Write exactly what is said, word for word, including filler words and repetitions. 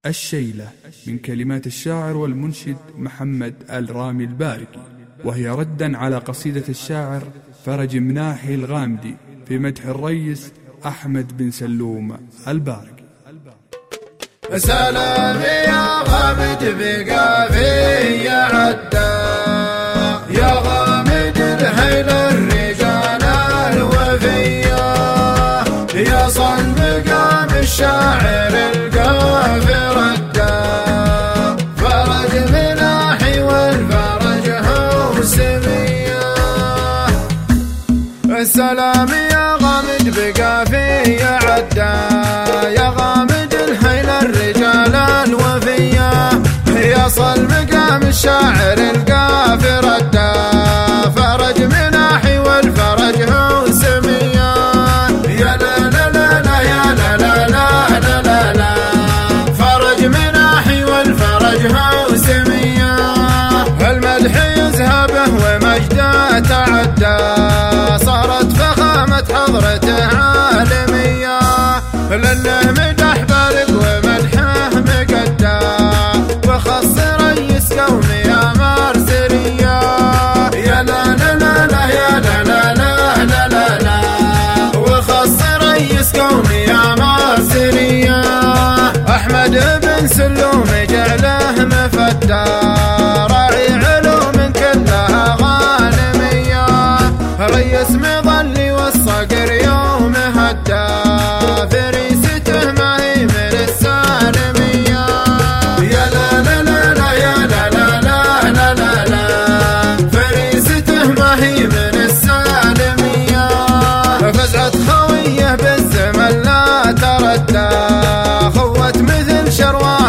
الشيلة من كلمات الشاعر والمنشد محمد الرامي البارقي، وهي ردا على قصيدة الشاعر فرج مناحي الغامدي في مدح الريس أحمد بن سلوم البارقي. سلام يا غامد بقافي يا عدا، يا غامد الهيل الرجال الوفية، يا صلب مقام الشاعر القافي ردا، فرج مناحي والفرج هو سمية. السلام يا غامد بقافي يا عدا، يا غامد الهيل الرجال الوفية، يا صل مقام الشاعر القافي ردا، فرج مناحي والفرج هو سمية. يا لا لا لا لا يا لا لا لا لا لا لا، فرج مناحي والفرج هو سمية. المدح يذهبه ومجده تعدى، صارت فخامة حضرته عالمية، لأنه مدح بارق ومدحه مقدى، وخص ريس قومي يا مرسلية. يا لا لا لا لا يا لا لا لا لا لا لا، وخص ريس قومي يا مرسلية. أحمد بن سلوم جعله مفدى، راعي علوم كلها غانمية، ريس مظلي والصقر يوم هدى، فريسته ما هي من السالمية. يا لا لا لا لا يا لا لا لا لا لا لا، فريسته ما هي من السالمية. فزعت خويه بالزمن لا تردى، خوت مثل شروان